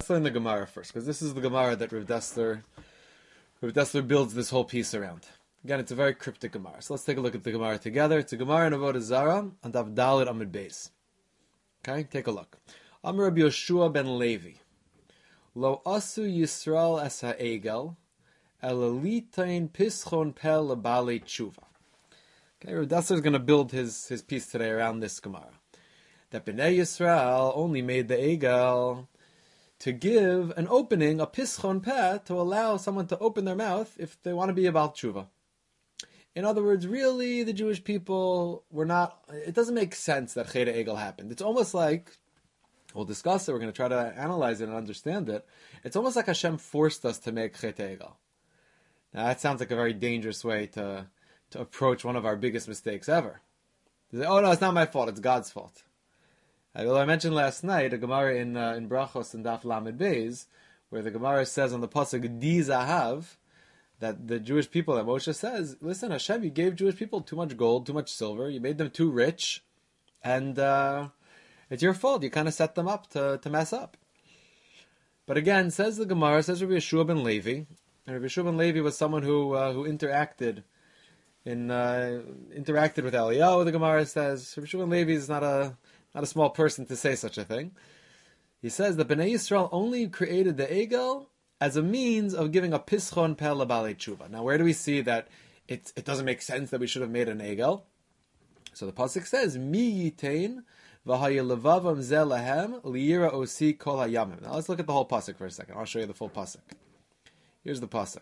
Let's learn the Gemara first, because this is the Gemara that Rav Dessler builds this whole piece around. Again, it's a very cryptic Gemara. So let's take a look at the Gemara together. It's a Gemara in Avodah Zarah on Daf Dalet Amud Beis. Okay, take a look. Amar Rabbi Yoshua ben Levi, Lo asu Yisrael es ha'egel, elalitain pischon pel lebale tshuva. Okay, Rav Dessler is going to build his piece today around this Gemara. That Bnei Yisrael only made the egel to give an opening, a pischon peh, to allow someone to open their mouth if they want to be about tshuva. In other words, really, the Jewish people were not. It doesn't make sense that Chet Egel happened. It's almost like, we'll discuss it, we're going to try to analyze it and understand it. It's almost like Hashem forced us to make Chet Egel. Now, that sounds like a very dangerous way to approach one of our biggest mistakes ever. To say, oh no, it's not my fault, it's God's fault. Well, I mentioned last night a Gemara in Brachos and Daf Lamed Beis, where the Gemara says on the pasuk Di Zahav, that the Jewish people, that Moshe says, listen, Hashem, you gave Jewish people too much gold, too much silver, you made them too rich, and it's your fault. You kind of set them up to mess up. But again, says the Gemara, says Rabbi Yeshua ben Levi, and Rabbi Yeshua ben Levi was someone who interacted with Eliyahu. The Gemara says Rabbi Yeshua ben Levi is not a small person to say such a thing. He says that Bnei Yisrael only created the egel as a means of giving a pischon pel lebale tshuva. Now, where do we see that it doesn't make sense that we should have made an egel? So the pasuk says, Mi yitain v'haya levavam ze lahem liyira osi kol hayamim. Now let's look at the whole pasuk for a second. I'll show you the full pasuk. Here's the pasuk.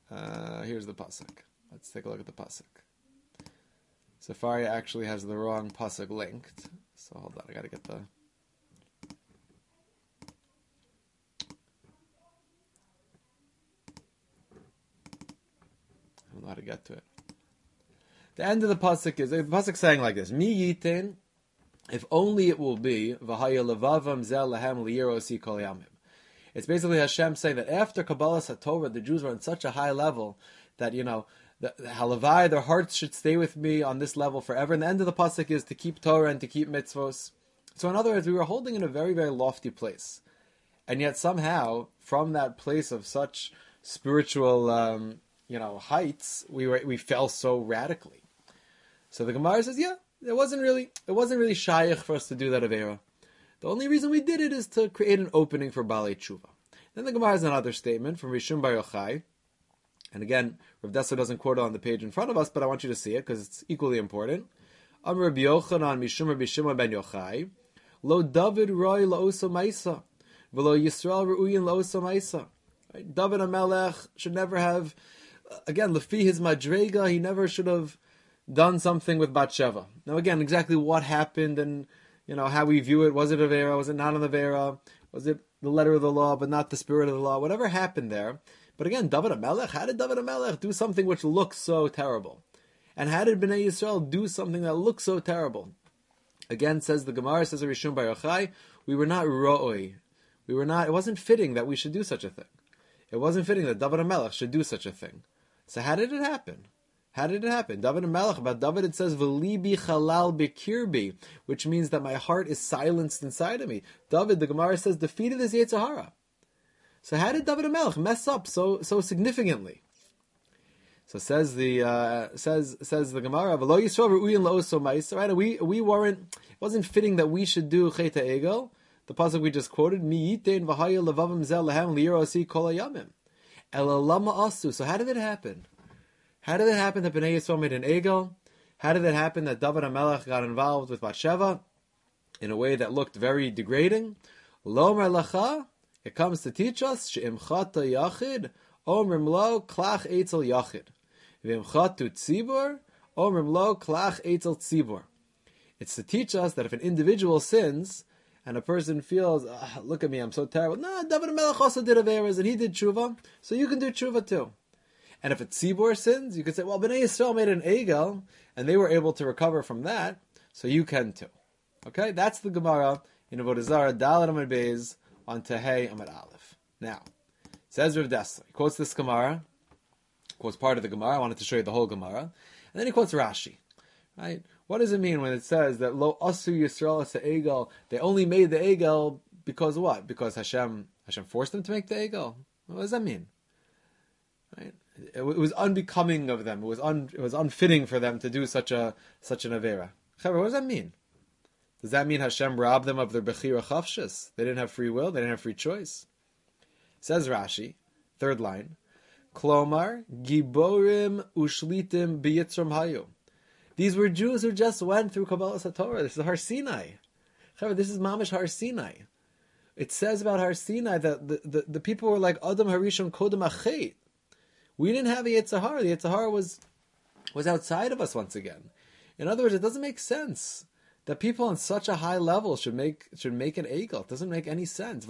Let's take a look at the pasuk. Safari actually has the wrong pasuk linked. So hold on, I gotta get the... I don't know how to get to it. The end of the pasuk saying like this: Mi yitin, if only it will be v'haya levavam zel lahem liyiro si kol yamim. It's basically Hashem saying that after Kabbalas HaTorah, the Jews were on such a high level that, the halavai, their hearts should stay with me on this level forever. And the end of the pasuk is to keep Torah and to keep mitzvos. So in other words, we were holding in a very, very lofty place. And yet somehow, from that place of such spiritual, heights, we fell so radically. So the Gemara says, yeah, it wasn't really shaykh for us to do that avera. The only reason we did it is to create an opening for Balei Tshuva. Then the Gemara has another statement from Rishon Bar Yochai. And again, Rav Dessler doesn't quote it on the page in front of us, but I want you to see it because it's equally important. Amar Rabbi Yochanan Mishum Rabbi Shimon ben Yochai, Lo David Roy Laosa Maisa, V'lo Yisrael Ru'uyin Laosa Maisa. David HaMelech should never have, again, Lefi his Madrega, he never should have done something with Bathsheba. Now again, exactly what happened and how we view it, was it Avera, was it not an Avera, was it the letter of the law but not the spirit of the law, whatever happened there. But again, David HaMelech, how did David HaMelech do something which looks so terrible? And how did Bnei Yisrael do something that looks so terrible? Again, says the Gemara, says Rishon Bar Yochai, we were not ro'oi. It wasn't fitting that we should do such a thing. It wasn't fitting that David HaMelech should do such a thing. So how did it happen? David HaMelech, about David it says, V'libi chalal b'kirbi, which means that my heart is silenced inside of me. David, the Gemara says, defeated his Yetzer Hara. So how did David HaMelech mess up so significantly? So says the Gemara, V'lo Yisrael Ru'uyin La'oso Ma'isa. Right? It wasn't fitting that we should do Chet Egel. The pasuk we just quoted, Mi yitein v'haya levavam zel lahem liyiro osi kol hayamim. Ela lama asu. So how did it happen? How did it happen that Bnei Yisrael made an Egel? How did it happen that David HaMelech got involved with Bathsheba in a way that looked very degrading? Lomer lacha. It comes to teach us, she'imchata yachid, omrim lo klach eitzel yachid. V'imchatu tzibur, omrim lo klach eitzel tzibur. It's to teach us that if an individual sins, and a person feels, look at me, I'm so terrible. No, David HaMelech also did averas, and he did tshuva, so you can do tshuva too. And if a tzibur sins, you could say, well, Bnei Yisrael made an egel, and they were able to recover from that, so you can too. Okay, that's the Gemara in Avodah Zarah, Dalet Amud Beis, on Tehei Amud Aleph. Now, says Rav Dessler, he quotes this Gemara, quotes part of the Gemara. I wanted to show you the whole Gemara, and then he quotes Rashi. Right? What does it mean when it says that Lo Asu Yisrael as Egel? They only made the Egel because what? Because Hashem Hashem forced them to make the egel. What does that mean? Right? It was unbecoming of them. It was unfitting for them to do such an avera. What does that mean? Does that mean Hashem robbed them of their bechira chavshus? They didn't have free will. They didn't have free choice. Says Rashi, third line, Klomar giborim ushlitim biyitzrom hayu. These were Jews who just went through Kabbalah Satorah. This is Har Sinai. This is Mamish Har Sinai. It says about Har Sinai that the people were like Adam Harishon Kodem Achet. We didn't have a Yetzer Hara. The Yetzer Hara was outside of us once again. In other words, it doesn't make sense that people on such a high level should make an egel. It doesn't make any sense. It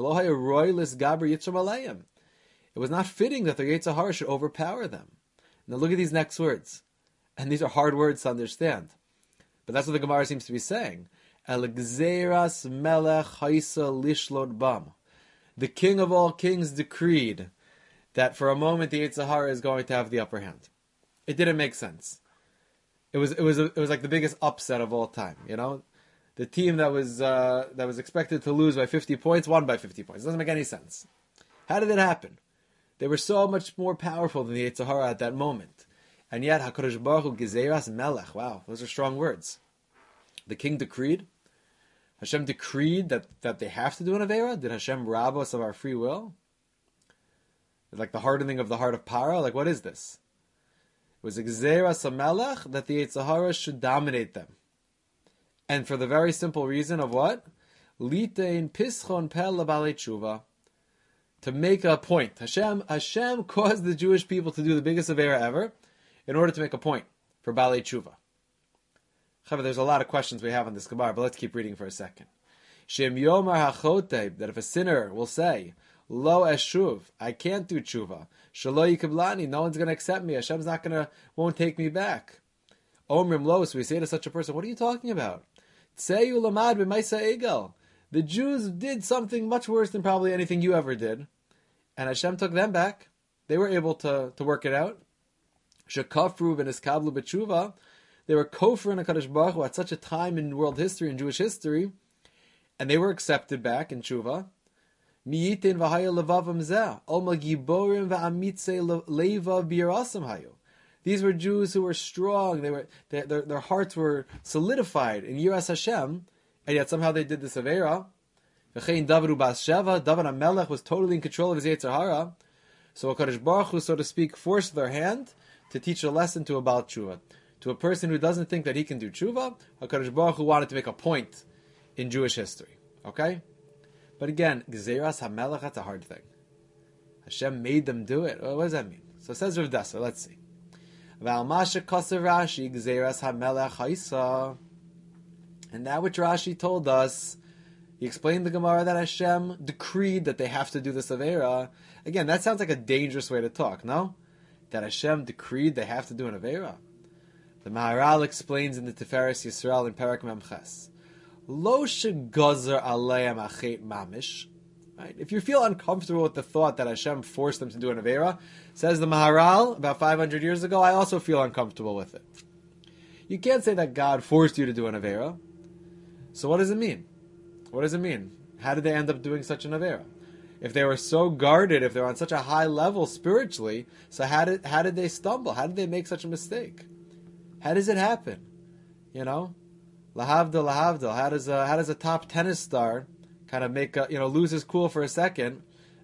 was not fitting that their Yetzer Hara should overpower them. Now look at these next words. And these are hard words to understand. But that's what the Gemara seems to be saying. El gzeras melech haisa lishlot bam. The king of all kings decreed that for a moment the Yetzer Hara is going to have the upper hand. It didn't make sense. It was like the biggest upset of all time. You know, the team that was expected to lose by 50 points won by 50 points. It doesn't make any sense. How did it happen? They were so much more powerful than the Yetzer Hara at that moment, and yet Hakadosh Baruch Hu Gezeras Melech. Wow, those are strong words. The king decreed. Hashem decreed that they have to do an avera. Did Hashem rob us of our free will? Like the hardening of the heart of Paro? Like, what is this? It was Gezeras HaMelech that the Yetzer Hara should dominate them. And for the very simple reason of what? Litein pischon pel labalei tshuva. To make a point. Hashem caused the Jewish people to do the biggest avera ever in order to make a point for balei tshuva. There's a lot of questions we have on this Gemara, but let's keep reading for a second. Shem yomar hachoteb, that if a sinner will say, Lo eshuv, I can't do tshuva. Shalo yikablani, no one's going to accept me. Hashem's won't take me back. Omrim lo, so we say to such a person, what are you talking about? Tseyu lamad b'maisa egel. The Jews did something much worse than probably anything you ever did. And Hashem took them back. They were able to work it out. Shekafru v'niskablu b'tshuva. They were kofar in HaKadosh Baruch Hu at such a time in world history, in Jewish history, and they were accepted back in tshuva. Miyitin v'haya levavam zeh, olma giborim v'amitze leva b'yarasam hayu. These were Jews who were strong. Their hearts were solidified in Yiras Hashem, and yet somehow they did this avera. V'chein David u'Bathsheva, David HaMelech was totally in control of his Yetzer Hara. So HaKadosh Baruch Hu, so to speak, forced their hand to teach a lesson to a Baal Tshuva. To a person who doesn't think that he can do tshuva, HaKadosh Baruch Hu wanted to make a point in Jewish history. Okay? But again, Gezeras HaMelech, that's a hard thing. Hashem made them do it. What does that mean? So it says Rav Dessa, let's see. V'almasha kosev Rashi, Gezeras HaMelech haisa. And that which Rashi told us, he explained the Gemara that Hashem decreed that they have to do this avera. Again, that sounds like a dangerous way to talk, no? That Hashem decreed they have to do an avera. The Maharal explains in the Tiferes Yisrael in Perek Memches, Lo shegozer aleim achet mamish. Right? If you feel uncomfortable with the thought that Hashem forced them to do an avera, says the Maharal about 500 years ago, I also feel uncomfortable with it. You can't say that God forced you to do an avera. So what does it mean? What does it mean? How did they end up doing such an avera? If they were so guarded, if they were on such a high level spiritually, so how did they stumble? How did they make such a mistake? How does it happen? You know, lahavdil. How does a top tennis star kind of make lose his cool for a second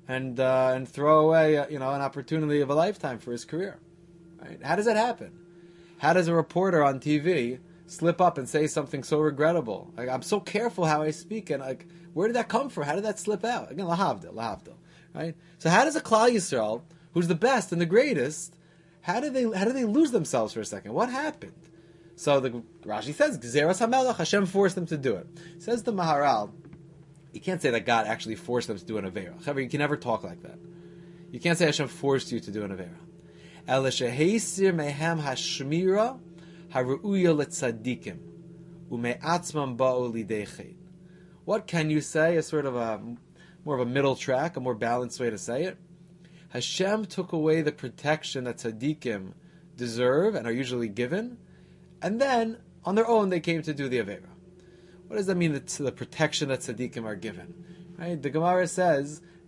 and throw away an opportunity of a lifetime for his career? Right? How does that happen? How does a reporter on TV slip up and say something so regrettable? Like, I'm so careful how I speak, and like, where did that come from? How did that slip out? Again, lahavdil, right? So how does a Klal Yisrael, who's the best and the greatest, how did they lose themselves for a second? What happened? So the Rashi says, Gezeras HaMelech, Hashem forced them to do it. Says the Maharal, you can't say that God actually forced them to do an avera. However, you can never talk like that. You can't say Hashem forced you to do an avera. El sheheisir mehem hashmira haruuya letzadikim umeatzmam ba'u lidei chet. What can you say? A sort of more of a middle track, a more balanced way to say it. Hashem took away the protection that tzaddikim deserve and are usually given, and then, on their own, they came to do the Avera. What does that mean, the protection that tzaddikim are given? Right? The Gemara says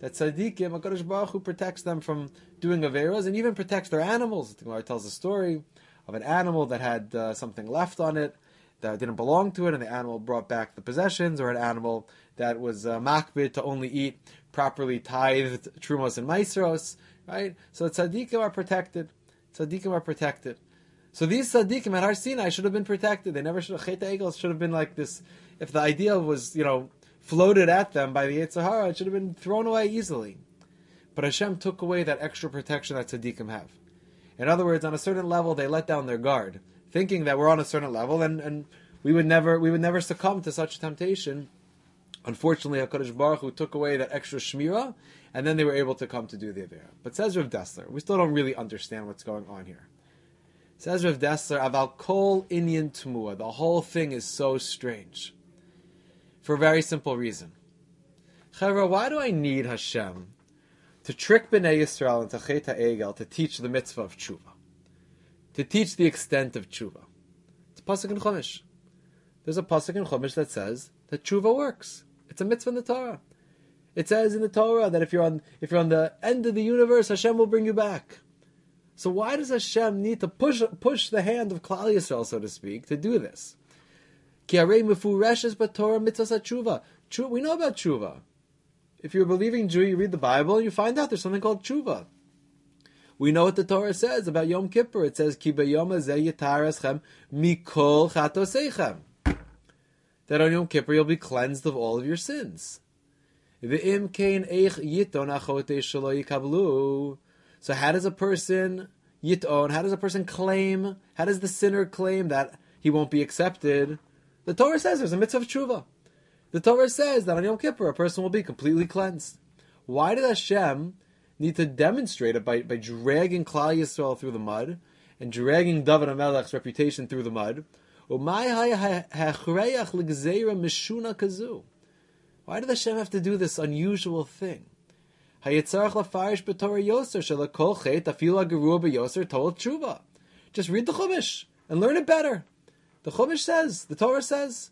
that tzaddikim, HaKadosh Baruch Hu protects them from doing averos and even protects their animals. The Gemara tells a story of an animal that had something left on it that didn't belong to it, and the animal brought back the possessions, or an animal that was makbid to only eat properly tithed trumos and maisros, right? So tzaddikim are protected. Tzaddikim are protected. So these tzaddikim at Har Sinai should have been protected. They never should have, Chet HaEgel should have been like this. If the idea was, floated at them by the Yetzer Hara, it should have been thrown away easily. But Hashem took away that extra protection that tzaddikim have. In other words, on a certain level, they let down their guard, thinking that we're on a certain level and we would never succumb to such temptation. Unfortunately, HaKadosh Baruch Hu took away that extra shmira, and then they were able to come to do the Avera. But says Rav Dessler, we still don't really understand what's going on here. Says Rav Dessler, Aval kol inyan tmua, the whole thing is so strange. For a very simple reason. Chavra, why do I need Hashem to trick Bnei Yisrael into Chet HaEgel to teach the mitzvah of tshuva? To teach the extent of tshuva? It's a pasuk in Chumash. There's a pasuk in Chumash that says that tshuva works. It's a mitzvah in the Torah. It says in the Torah that if you're on the end of the universe, Hashem will bring you back. So why does Hashem need to push the hand of Klal Yisrael, so to speak, to do this? Ki harei mefureshes b'Torah mitzvahs tshuva. We know about tshuva. If you're a believing Jew, you read the Bible and you find out there's something called tshuva. We know what the Torah says about Yom Kippur. It says, Ki b'yom hazeh yitareschem mikol chatoseichem. That on Yom Kippur you'll be cleansed of all of your sins. V'im kein eich yiton achotei shelo yikablu. So how does a person yiton, how does a person claim, how does the sinner claim that he won't be accepted? The Torah says there's a mitzvah of tshuva. The Torah says that on Yom Kippur a person will be completely cleansed. Why did Hashem need to demonstrate it by dragging Klal Yisrael through the mud and dragging David HaMelech's reputation through the mud? Why did Hashem have to do this unusual thing? Just read the Chumash and learn it better. The Chumash says, the Torah says,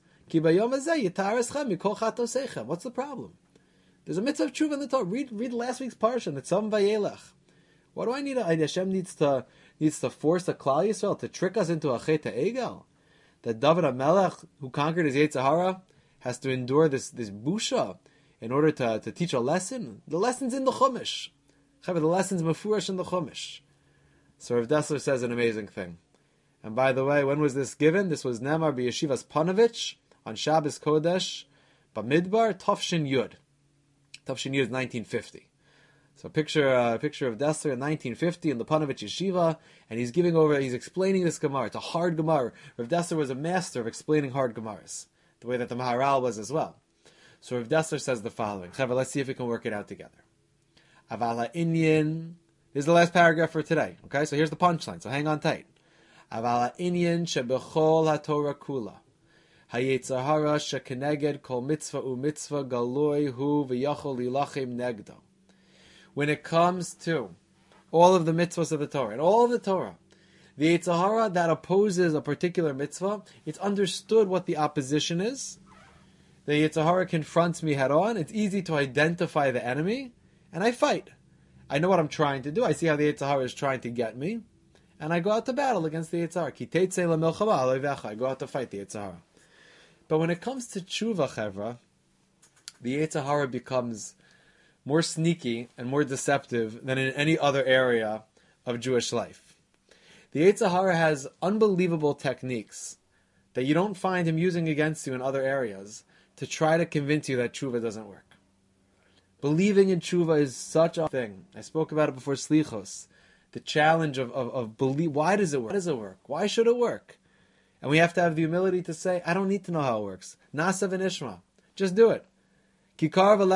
what's the problem? There's a mitzvah of tshuva in the Torah. Read last week's parsha, Nitzam Vayelech. What do I need? Hashem needs to force a Klal Yisrael to trick us into a Chet HaEgel. That David HaMelech, who conquered his Yetzer Hara, has to endure this busha in order to teach a lesson. The lesson's in the Chumash. The lesson's mefurash in the Chumash. So Rav Dessler says an amazing thing. And by the way, when was this given? This was Nemar b'Yeshivas Panovich on Shabbos Kodesh, Bamidbar, Tafshin Yud. Tafshin Yud is 1950. So picture of Dessler in 1950 in the Panovich Yeshiva, and he's explaining this Gemara. It's a hard Gemara. Rav Dessler was a master of explaining hard Gemaras, the way that the Maharal was as well. So Rav Dessler says the following. Let's see if we can work it out together. Avala Inyan. This is the last paragraph for today. Okay, so here's the punchline. So hang on tight. Avala Inyan shebechol haTorah kula. Hayetzer hara shekeneged kol mitzvah u'mitzvah galoi hu v'yachol lilachem negdo. When it comes to all of the mitzvahs of the Torah, and all of the Torah, the Yetzer Hara that opposes a particular mitzvah, it's understood what the opposition is. The Yetzer Hara confronts me head on. It's easy to identify the enemy, and I fight. I know what I'm trying to do. I see how the Yetzer Hara is trying to get me, and I go out to battle against the Yetzer Hara. Ki teitzei lemilchama aloi v'echa. I go out to fight the Yetzer Hara. But when it comes to tshuva, chevra, the Yetzer Hara becomes more sneaky and more deceptive than in any other area of Jewish life. The Yetzer Hara has unbelievable techniques that you don't find him using against you in other areas to try to convince you that tshuva doesn't work. Believing in tshuva is such a thing. I spoke about it before Slichos. The challenge of believe. Why does it work? Why does it work? Why should it work? And we have to have the humility to say, I don't need to know how it works. Nasa v'nishma. Just do it. It's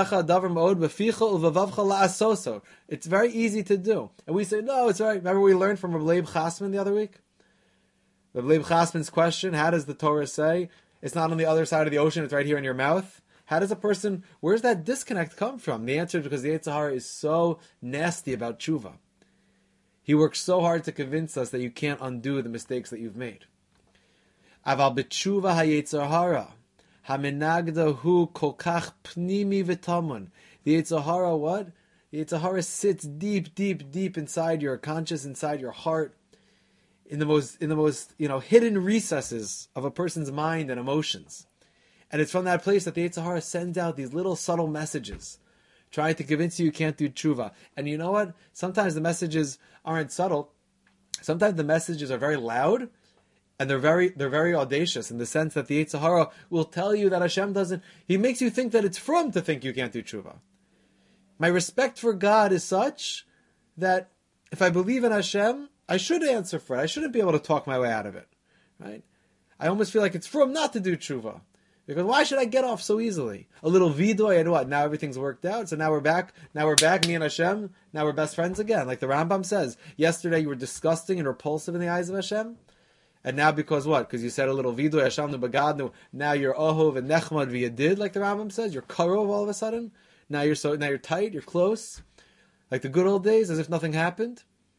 very easy to do. And we say, no, it's all right. Remember we learned from Reb Leib Chasman the other week? Reb Leib Chasman's question, how does the Torah say, it's not on the other side of the ocean, it's right here in your mouth? How does a person, where's that disconnect come from? The answer is because the Yetzer Hara is so nasty about tshuva. He works so hard to convince us that you can't undo the mistakes that you've made. Aval b'tshuva ha-Yetzer Hara. Haminagda hu kolkach pnimi v'tamun. The Yetzer Hara, what? The Yetzer Hara sits deep, deep, deep inside your conscious, inside your heart, in the most hidden recesses of a person's mind and emotions. And it's from that place that the Yetzer Hara sends out these little subtle messages, trying to convince you can't do tshuva. And you know what? Sometimes the messages aren't subtle. Sometimes the messages are very loud, and they're very audacious in the sense that the Yetzer Hara will tell you that Hashem doesn't. He makes you think that it's from to think you can't do tshuva. My respect for God is such that if I believe in Hashem, I should answer for it. I shouldn't be able to talk my way out of it, right? I almost feel like it's from not to do tshuva. Because why should I get off so easily? A little vidoy and what? Now everything's worked out. So now we're back. Now we're back, me and Hashem. Now we're best friends again. Like the Rambam says, yesterday you were disgusting and repulsive in the eyes of Hashem. And now because what? Because you said a little vidoy, Hashem nu bagadnu. Now you're ohov and nechmad v'yadid, like the Rambam says. You're karov all of a sudden. Now you're tight, you're close. Like the good old days, as if nothing happened.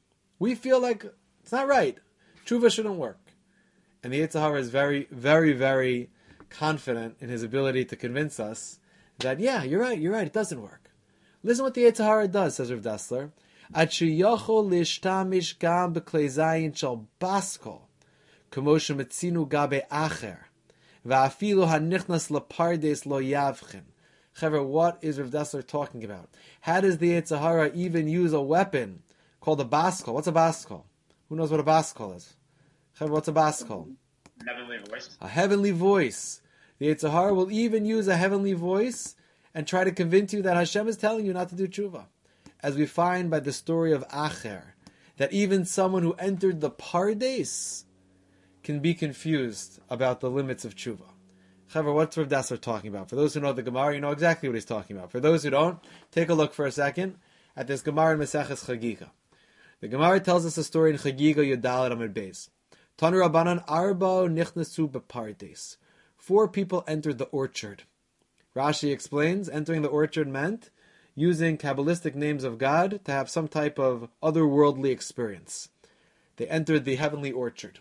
We feel like it's not right. Tshuva shouldn't work. And the Yetzer Hara is very, very, very confident in his ability to convince us that, yeah, you're right, it doesn't work. Listen what the Yetzer Hara does, says Rav Dessler. Ad sheyochol lishtamish gam b'klei zayin shel baskol, k'mo shemetzinu gabe acher, va'afilu hanichnas lepardes lo yavchin. Chaver, what is Rav Dessler talking about? How does the Yetzer Hara even use a weapon called a baskol? What's a baskol? Who knows what a baskol is? Chaver, what's a baskol? Heavenly voice. A heavenly voice. The Yetzer Hara will even use a heavenly voice and try to convince you that Hashem is telling you not to do tshuva. As we find by the story of Acher, that even someone who entered the Pardes can be confused about the limits of tshuva. However, what's Rav Dessler talking about? For those who know the Gemara, you know exactly what he's talking about. For those who don't, take a look for a second at this Gemara in Maseches Chagiga. The Gemara tells us a story in Chagiga Yudalad Amud Beis. Tanu Rabbanan Arba Nichnasu Bepardes. 4 people entered the orchard. Rashi explains, entering the orchard meant using Kabbalistic names of God to have some type of otherworldly experience. They entered the heavenly orchard.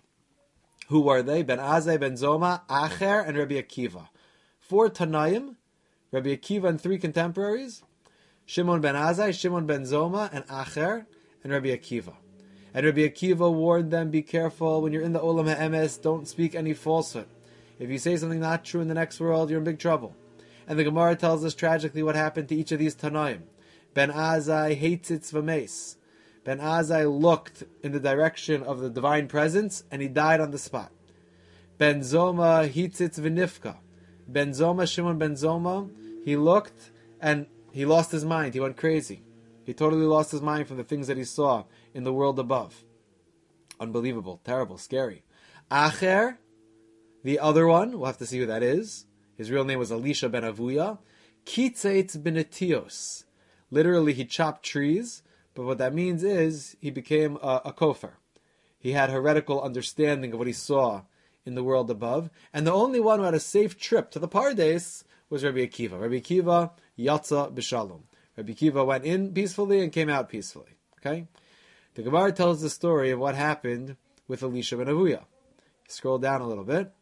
Who are they? Ben Azai, Ben Zoma, Acher, and Rabbi Akiva. 4 Tanaim, Rabbi Akiva and 3 contemporaries, Shimon ben Azai, Shimon ben Zoma, and Acher, and Rabbi Akiva. And Rabbi Akiva warned them, be careful, when you're in the Olam HaEmes, don't speak any falsehood. If you say something not true in the next world, you're in big trouble. And the Gemara tells us tragically what happened to each of these Tanaim. Ben Azai hates its v'meis. Ben Azai looked in the direction of the divine presence, and he died on the spot. Ben Zoma hitzitz v'nifka. Ben Zoma, Shimon ben Zoma, he looked, and he lost his mind. He went crazy. He totally lost his mind from the things that he saw in the world above. Unbelievable, terrible, scary. Acher, the other one, we'll have to see who that is. His real name was Elisha ben Avuya. Kitzeitz ben Etios. Literally, he chopped trees, but what that means is he became a kofar. He had heretical understanding of what he saw in the world above. And the only one who had a safe trip to the Pardes was Rabbi Akiva. Rabbi Akiva, Yatza b'Shalom. Rabbi Akiva went in peacefully and came out peacefully. Okay? The Gemara tells the story of what happened with Elisha ben Avuya. Scroll down a little bit.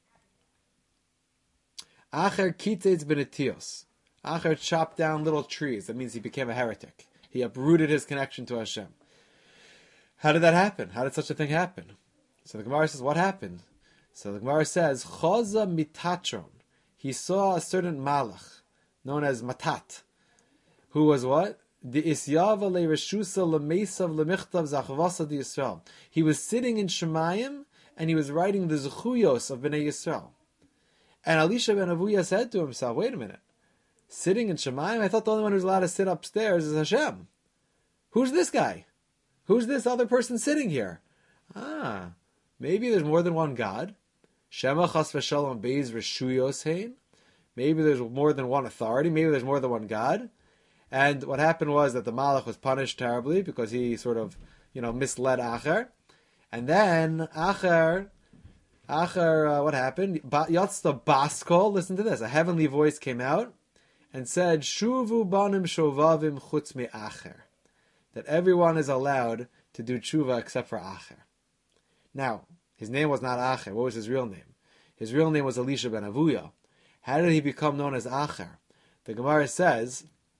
Acher kitzetz ben Etios. Acher chopped down little trees. That means he became a heretic. He uprooted his connection to Hashem. How did that happen? How did such a thing happen? So the Gemara says, what happened? So the Gemara says, Choza mitatron. He saw a certain malach, known as Matat, who was what? The Isyava le Reshusa le Mesav le Michtav Zachvasa di Yisrael. He was sitting in Shemayim, and he was writing the Zechuyos of Bnei Yisrael. And Elisha ben Avuya said to himself, wait a minute, sitting in Shemayim? I thought the only one who's allowed to sit upstairs is Hashem. Who's this guy? Who's this other person sitting here? Maybe there's more than one God. Shema chas v'shalom beis reshuyos hein. Maybe there's more than one authority. Maybe there's more than one God. And what happened was that the Malach was punished terribly because he sort of, misled Acher. And then Acher, what happened? Yatzta Baskol, listen to this. A heavenly voice came out and said, Shuvu banim shovavim chutz me Acher. That everyone is allowed to do tshuva except for Acher. Now, his name was not Acher. What was his real name? His real name was Elisha ben Avuya. How did he become known as Acher? The Gemara says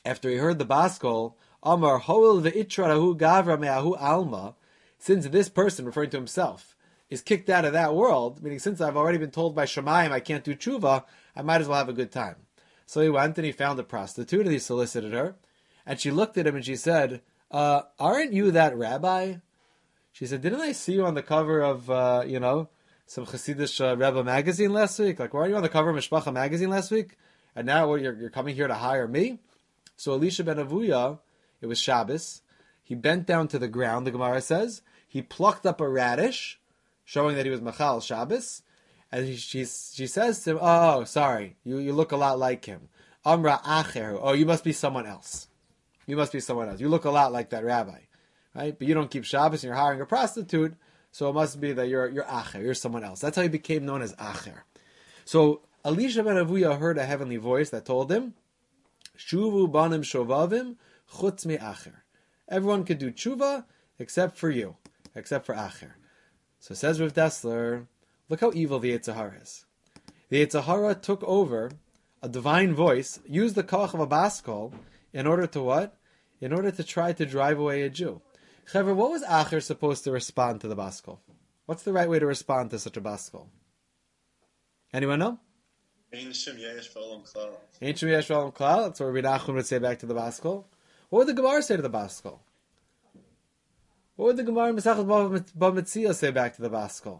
After he heard the Baskol, Amar Hoel ve'itrarahu gavra me'ahu alma, since this person, referring to himself, is kicked out of that world, meaning since I've already been told by Shemayim I can't do tshuva, I might as well have a good time. So he went and he found a prostitute and he solicited her, and she looked at him and she said, aren't you that rabbi? She said, didn't I see you on the cover of, some Chassidish Rebbe magazine last week? Like, weren't you on the cover of Mishpacha magazine last week? And now you're coming here to hire me? So Elisha ben Avuya, it was Shabbos, he bent down to the ground, the Gemara says, he plucked up a radish, showing that he was Machal Shabbos, and she says to him, oh, sorry, you look a lot like him. Amra acher, oh, you must be someone else. You must be someone else. You look a lot like that rabbi, right? But you don't keep Shabbos and you're hiring a prostitute, so it must be that you're acher, you're someone else. That's how he became known as acher. So Elisha ben Avuya heard a heavenly voice that told him, Shuvu banim shovavim chutz mi acher. Everyone could do tshuva except for you, except for acher. So says Rav Dessler, look how evil the Yetzer Hara is. The Yetzer Hara took over a divine voice, used the koach of a baskol, in order to what? In order to try to drive away a Jew. Chaver, what was acher supposed to respond to the baskol? What's the right way to respond to such a baskol? Anyone know? Ein Shem Yesh V'Olam Klal. That's what Rabbi Nachum would say back to the Baskol. What would the Gemara say to the Baskol? What would the Gemara in Masachet Bava Metzia say back to the Baskol?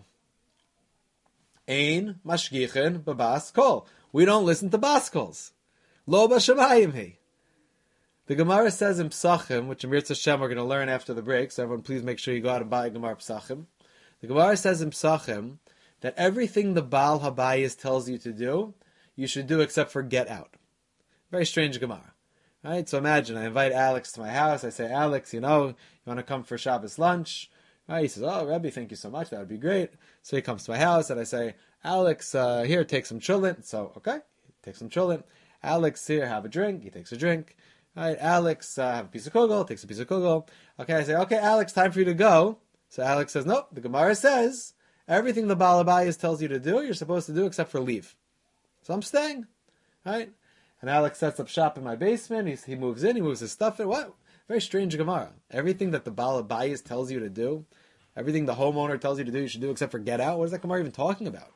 Ein Mashgichin B'Baskol. We don't listen to Baskols. Lo B'Shamayim He. The Gemara says in Psachim, which in Mirz Hashem we're going to learn after the break, so everyone please make sure you go out and buy Gemara Psachim. The Gemara says in Psachim that everything the Baal Habayis tells you to do, you should do except for get out. Very strange Gemara. Right? So imagine, I invite Alex to my house, I say, Alex, you want to come for Shabbos lunch? Right? He says, oh, Rebbe, thank you so much, that would be great. So he comes to my house, and I say, Alex, here, take some cholent. So, okay, take some cholent. Alex, here, have a drink. He takes a drink. Right, Alex, have a piece of kugel, takes a piece of kugel. Okay, I say, okay, Alex, time for you to go. So Alex says, nope, the Gemara says, everything the Baal Habayis tells you to do, you're supposed to do except for leave. So I'm staying, right? And Alex sets up shop in my basement. He moves in. He moves his stuff in. What? Very strange Gemara. Everything that the Baal Habayis tells you to do, everything the homeowner tells you to do, you should do except for get out. What is that Gemara even talking about?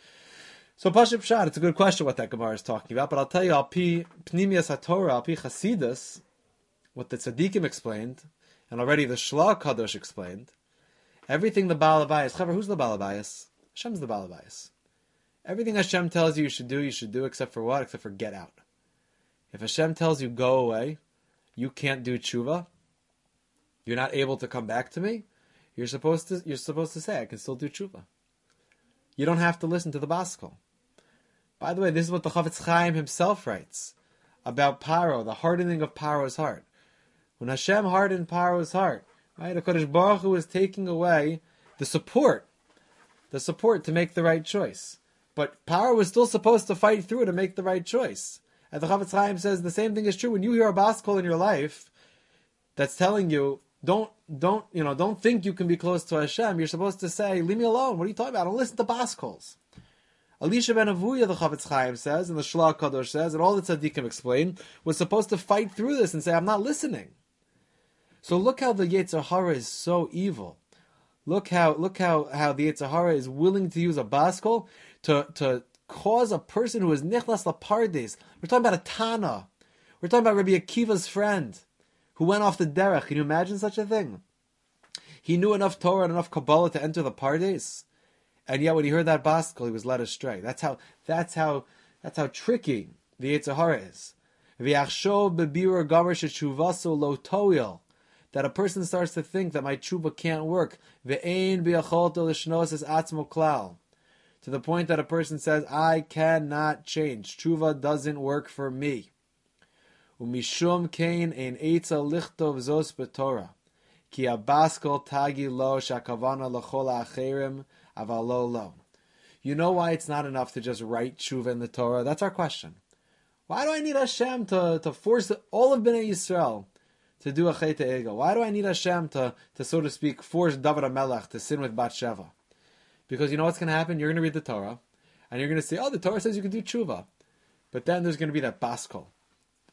So Pashut Pshat, it's a good question what that Gemara is talking about. But I'll tell you, Al Pi Pnimius HaTorah, Al Pi Chasidus, what the Tzaddikim explained, and already the Shla Kadosh explained, everything the Baal Habayis, Chaver, who's the Baal Habayis? Hashem's the Baal Habayis. Everything Hashem tells you should do except for what? Except for get out. If Hashem tells you go away, you can't do tshuva, you're not able to come back to me, you're supposed to say, I can still do tshuva. You don't have to listen to the Baskol. By the way, this is what the Chavetz Chaim himself writes about Paro, the hardening of Paro's heart. When Hashem hardened Paro's heart, right, HaKadosh Baruch Hu was taking away the support to make the right choice. But Paro was still supposed to fight through to make the right choice. And the Chavetz Chaim says the same thing is true when you hear a Baskol in your life that's telling you, don't think you can be close to Hashem. You're supposed to say, leave me alone. What are you talking about? I don't listen to Baskols. Elisha ben Avuya, the Chavetz Chaim says, and the Shla Kadosh says, and all the Tzaddikim explain, was supposed to fight through this and say, I'm not listening. So look how the Yetzer Hara is so evil. Look how the Yetzer Hara is willing to use a Baskol to cause a person who is nichlas lapardes. We're talking about a Tana. We're talking about Rabbi Akiva's friend who went off the derech. Can you imagine such a thing? He knew enough Torah and enough Kabbalah to enter the pardes, and yet when he heard that Baskol, he was led astray. That's how tricky the Yetzer Hara is. V'yachshov bebirur gamer shechuvaso lo toil. That a person starts to think that my tshuva can't work. Ve'ein b'yacholto l'shnos es atzmo klal. To the point that a person says, I cannot change. Tshuva doesn't work for me. Umishum kain ein eitza lichtov zos b'Torah. Ki abaskol tagi lo shakavana l'chol ha'acherim aval lo lo. You know why it's not enough to just write tshuva in the Torah? That's our question. Why do I need Hashem to force all of Bnei Yisrael to do a chet ego? Why do I need Hashem to so to speak, force David HaMelech to sin with Bathsheba? Because you know what's going to happen? You're going to read the Torah, and you're going to say, oh, the Torah says you can do tshuva. But then there's going to be that Baskol.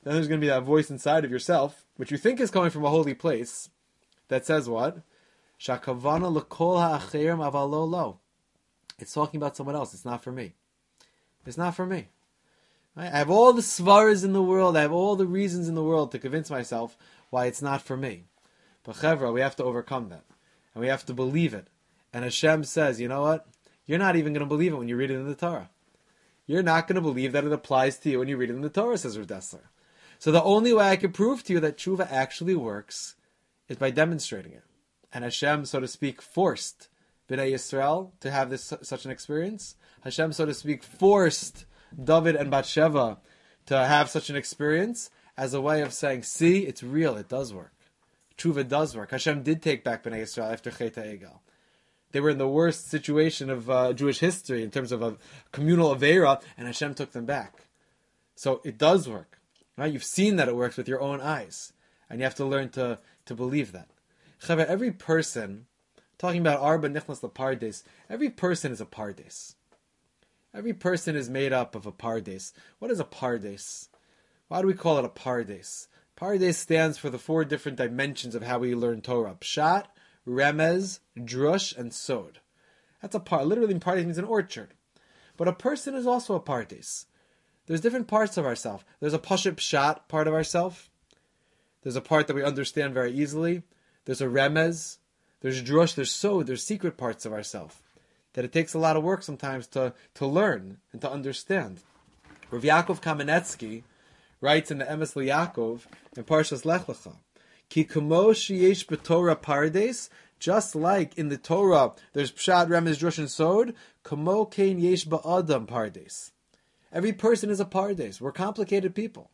then there's going to be that voice inside of yourself, which you think is coming from a holy place, that says what? Shakavana l'kol ha'achirim aval lo lo. It's talking about someone else. It's not for me. It's not for me. Right? I have all the svaras in the world. I have all the reasons in the world to convince myself why it's not for me. But Chevra, we have to overcome that. And we have to believe it. And Hashem says, you know what? You're not even going to believe it when you read it in the Torah. You're not going to believe that it applies to you when you read it in the Torah, says Rav Dessler. So the only way I can prove to you that tshuva actually works is by demonstrating it. And Hashem, so to speak, forced Bnei Yisrael to have such an experience. Hashem, so to speak, forced David and Bathsheba to have such an experience as a way of saying, see, it's real, it does work. Tshuva does work. Hashem did take back Bnei Yisrael after Chet HaEgel. They were in the worst situation of Jewish history in terms of a communal Aveira, and Hashem took them back. So it does work. Right? You've seen that it works with your own eyes, and you have to learn to believe that. Chaveh, every person, talking about Arba Nichnas Lapardes, every person is a Pardes. Every person is made up of a Pardes. What is a Pardes? Why do we call it a Pardes? Pardes stands for the 4 different dimensions of how we learn Torah. Pshat, Remez, Drush, and Sod. That's a part. Literally, Pardes means an orchard. But a person is also a Pardes. There's different parts of ourself. There's a Pashut Pshat part of ourself. There's a part that we understand very easily. There's a Remez. There's Drush. There's Sod. There's secret parts of ourself that it takes a lot of work sometimes to learn and to understand. Rav Yaakov Kamenetsky writes in the Emes LeYaakov in Parshas Lech Lecha, Ki kamo sheyesh b'Torah pardes, just like in the Torah there's Pshat, Remez, Drush, and Sod, kamo kein yesh ba'adam pardes. Every person is a pardes. We're complicated people.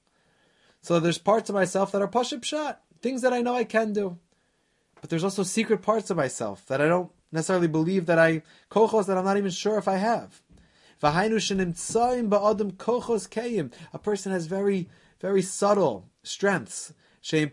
So there's parts of myself that are Pashut Pshat, things that I know I can do. But there's also secret parts of myself that I don't necessarily believe that kochos that I'm not even sure if I have. A person has very, very subtle strengths. Things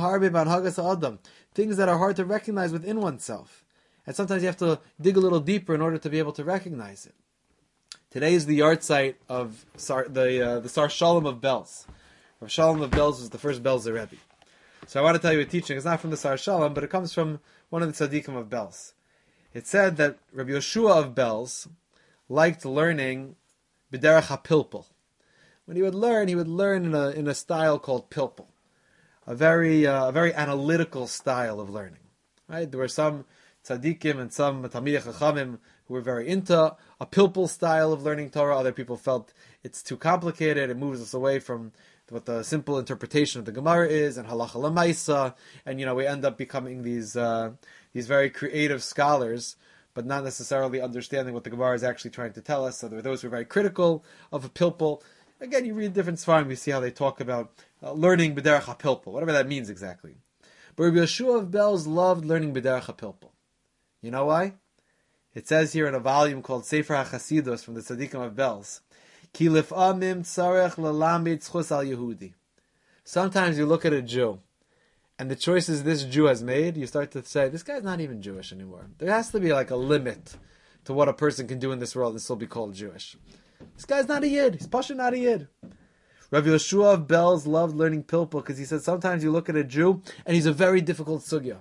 that are hard to recognize within oneself. And sometimes you have to dig a little deeper in order to be able to recognize it. Today is the yahrzeit of the Sar Shalom of Belz. Rav Shalom of Belz was the first Belzer Rebbe. So I want to tell you a teaching. It's not from the Sar Shalom, but it comes from one of the tzaddikim of Belz. It said that Rabbi Yeshua of Belz liked learning b'derech hapilpul. When he would learn in a style called pilpul, a very analytical style of learning. Right? There were some tzaddikim and some talmidei chachamim who were very into a pilpul style of learning Torah. Other people felt it's too complicated. It moves us away from what the simple interpretation of the Gemara is and halacha lemaisa, and we end up becoming these very creative scholars, but not necessarily understanding what the Gemara is actually trying to tell us. So there are those who are very critical of a pilpul. Again, you read different Sfarim, we see how they talk about learning b'derech hapilpul, whatever that means exactly. But Rabbi Yeshua of Belz loved learning b'derech hapilpul. You know why? It says here in a volume called Sefer HaChasidus from the Tzaddikim of Belz, Ki lif'amim tzarech lalamid tzchus al Yehudi. Sometimes you look at a Jew, and the choices this Jew has made, you start to say, this guy's not even Jewish anymore. There has to be like a limit to what a person can do in this world and still be called Jewish. This guy's not a Yid. He's Pasha not a Yid. Rabbi Yeshua of Belz loved learning pilpul because he said sometimes you look at a Jew and he's a very difficult sugya.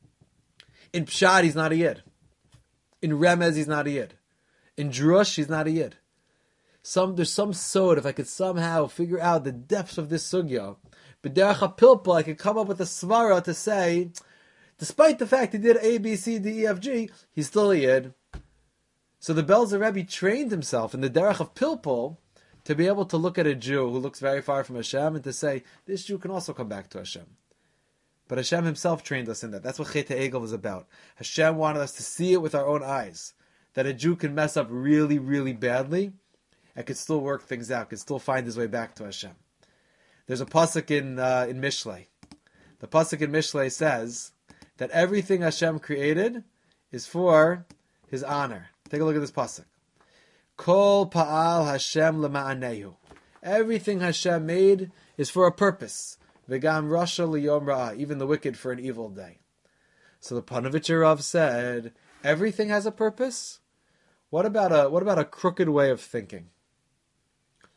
In Pshat, he's not a Yid. In Remez, he's not a Yid. In Drush, he's not a Yid. There's some sod, if I could somehow figure out the depths of this sugya, b'derech hapilpul, I could come up with a svara to say, despite the fact he did A, B, C, D, E, F, G, he's still a Yid. So the Belzer Rebbe trained himself in the derech of pilpul to be able to look at a Jew who looks very far from Hashem and to say, this Jew can also come back to Hashem. But Hashem himself trained us in that. That's what Chet HaEgel was about. Hashem wanted us to see it with our own eyes, that a Jew can mess up really, really badly and could still work things out, could still find his way back to Hashem. There's a pasuk in Mishlei. The pasuk in Mishlei says that everything Hashem created is for His honor. Take a look at this pasuk. Kol pa'al Hashem lema'anehu. Everything Hashem made is for a purpose. V'gam rasha liyom ra'ah. Even the wicked for an evil day. So the Panovitcher Rav said, everything has a purpose. What about a crooked way of thinking?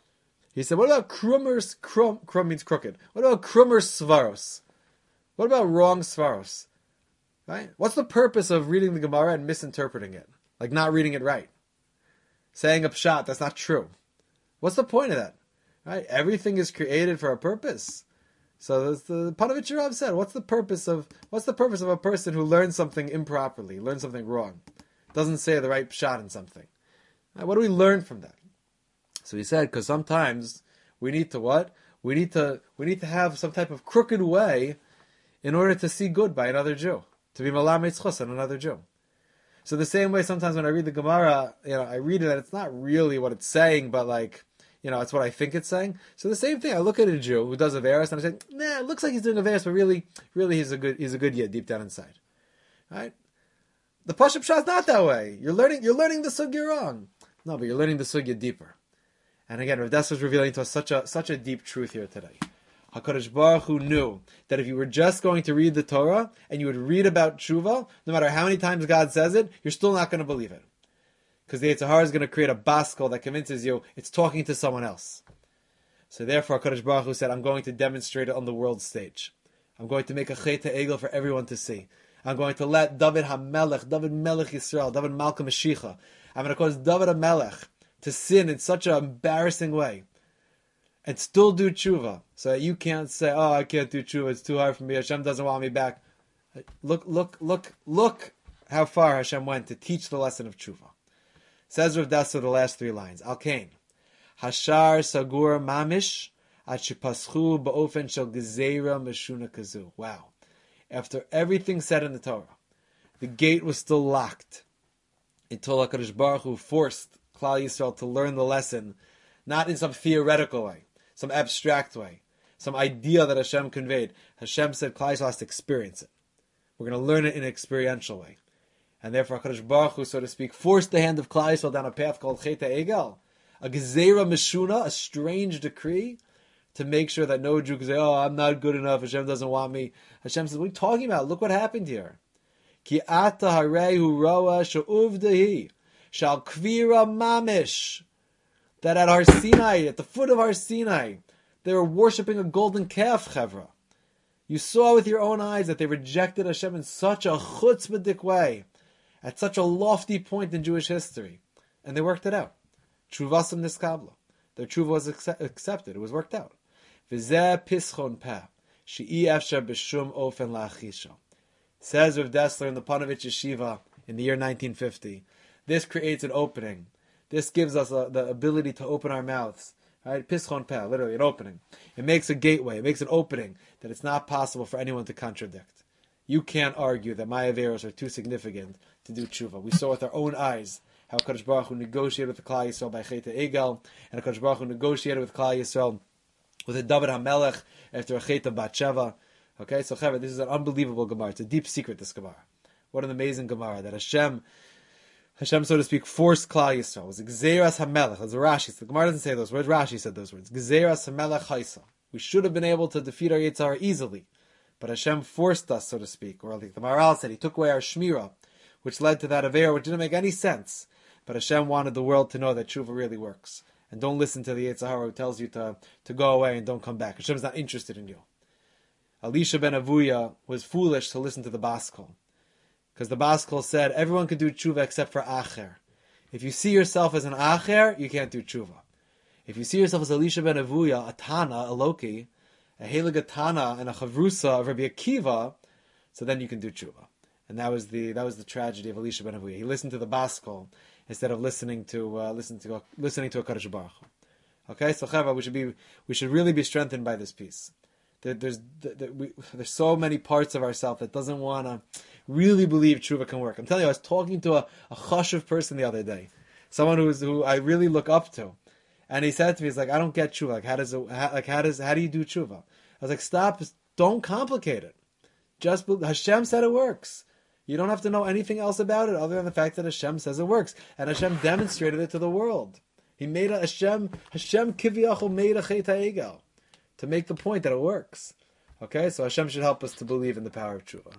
He said, what about krum means crooked. What about krummer svaros? What about wrong svaros? Right? What's the purpose of reading the Gemara and misinterpreting it? Like not reading it right. Saying a pshat that's not true. What's the point of that? Right? Everything is created for a purpose. So the Panovich Rav said, what's the purpose of a person who learns something improperly, learns something wrong, doesn't say the right pshat in something? Right? What do we learn from that? So he said, because sometimes we need to what? We need to have some type of crooked way in order to see good by another Jew, to be malamed zchus on another Jew. So the same way, sometimes when I read the Gemara, I read it and it's not really what it's saying, but it's what I think it's saying. So the same thing, I look at a Jew who does Averis and I say, nah, it looks like he's doing Averis, but really he's a good Yid deep down inside. Right? The Pashup Shah is not that way. You're learning the Sugya wrong. No, but you're learning the Sugya deeper. And again, Rav Dessler is revealing to us such a deep truth here today. HaKadosh Baruch Hu knew that if you were just going to read the Torah and you would read about tshuva, no matter how many times God says it, you're still not going to believe it. Because the Yetzer Hara is going to create a baskel that convinces you it's talking to someone else. So therefore, HaKadosh Baruch Hu said, I'm going to demonstrate it on the world stage. I'm going to make a chet ha'egel for everyone to see. I'm going to let David HaMelech, David Melech Yisrael, David Malka Mashiach, I'm going to cause David HaMelech to sin in such an embarrassing way and still do tshuva, so that you can't say, oh, I can't do tshuva, it's too hard for me, Hashem doesn't want me back. Look how far Hashem went to teach the lesson of tshuva. Says Rav Dessler the last three lines, Al Kain, Hashar Sagur Mamish, At Shepaschu Ba'ofen Shel Gezeira Meshuna Kazu. Wow. After everything said in the Torah, the gate was still locked until HaKadosh Baruch Hu forced Klal Yisrael to learn the lesson, not in some theoretical way, some abstract way, some idea that Hashem conveyed. Hashem said Klal Yisrael has to experience it. We're going to learn it in an experiential way. And therefore HaKadosh Baruch Hu, so to speak, forced the hand of Klal Yisrael down a path called Chet HaEgel, a Gezeira Meshuna, a strange decree, to make sure that no Jew can say, oh, I'm not good enough, Hashem doesn't want me. Hashem says, what are you talking about? Look what happened here. Ki ata harehu roa she'uvdahi shal kvira mamish. That at Har Sinai, at the foot of Har Sinai, they were worshipping a golden calf, Chevra. You saw with your own eyes that they rejected Hashem in such a chutzpahdik way, at such a lofty point in Jewish history. And they worked it out. Tshuvasam niskabla. Their tshuva was accepted. It was worked out. V'zeh pischon peh, she'i efshar b'shum ofen la'achisha. Says Rav Dessler in the Panovich Yeshiva in the year 1950. This creates an opening. This gives us the ability to open our mouths. Right? Pischon peh, literally an opening. It makes a gateway. It makes an opening that it's not possible for anyone to contradict. You can't argue that my averos are too significant to do tshuva. We saw with our own eyes how HaKadosh Baruch Hu negotiated with the Klal Yisrael by Chet HaEgel, and HaKadosh Baruch Hu negotiated with Klal Yisrael with a David HaMelech after a Chet Bat-Sheva. Okay, so Chaver, this is an unbelievable Gemara. It's a deep secret, this Gemara. What an amazing Gemara, that Hashem, so to speak, forced Klal Yisrael. It was Gzeras HaMelech, as Rashi said. The Gemara doesn't say those words, Rashi said those words. Gzeras HaMelech Haisa. We should have been able to defeat our Yetzer Hara easily, but Hashem forced us, so to speak. Or like the Maharal said, He took away our Shmira, which led to that Aveira, which didn't make any sense. But Hashem wanted the world to know that tshuva really works. And don't listen to the Yetzer Hara who tells you to go away and don't come back. Hashem's not interested in you. Elisha ben Avuya was foolish to listen to the Baskel. Because the Baskel said, everyone can do tshuva except for Acher. If you see yourself as an Acher, you can't do tshuva. If you see yourself as Elisha ben Avuya, a Tana, a Loki, a Helig Tana, and a Chavrusa of Rabbi Akiva, so then you can do tshuva. And that was the tragedy of Elisha ben Avuya. He listened to the Baskel instead of listening to a Kadosh Baruch Hu. Okay, so Chava, we should really be strengthened by this piece. There's so many parts of ourselves that doesn't want to really believe tshuva can work. I'm telling you, I was talking to a chashuv person the other day, someone who I really look up to, and he said to me, he's like, I don't get tshuva. How do you do tshuva? I was like, stop, don't complicate it. Just Hashem said it works. You don't have to know anything else about it other than the fact that Hashem says it works. And Hashem demonstrated it to the world. He made Hashem Kiviyachol made a Chet HaEgel to make the point that it works. Okay, so Hashem should help us to believe in the power of tshuva.